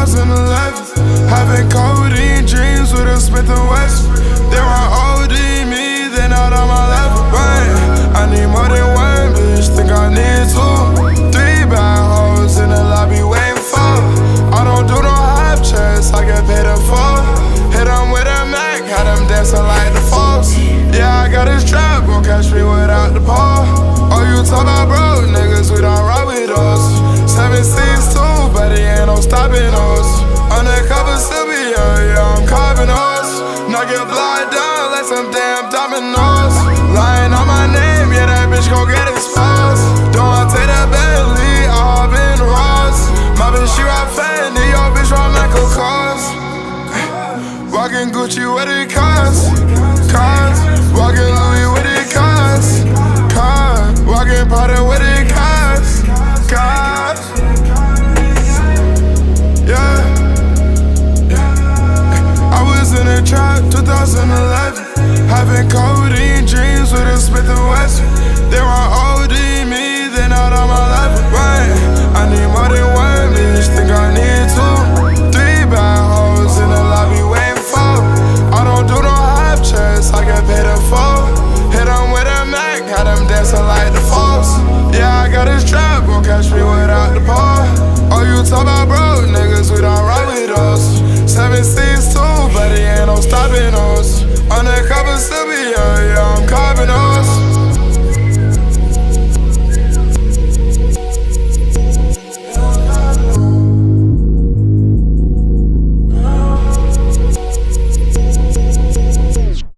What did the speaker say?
2011. Having codeine dreams with a Smith & Wesson. They want OD me, they not on my level. Man, I need more than one bitch, think I need two. 3 bad hoes in the lobby waiting for. I don't do no half checks, I get paid in full. Hit them with a Mac, had them dancing like the folks. Yeah, I got this trap, gon' catch me without the pole. Oh, you talk about broke niggas, we don't rock with us. 7-6 too, but it ain't no stopping us. Undercover still be yeah, I'm carving us. Knock your blood down like some damn dominoes. Lying on my name, yeah, that bitch gon' get exposed.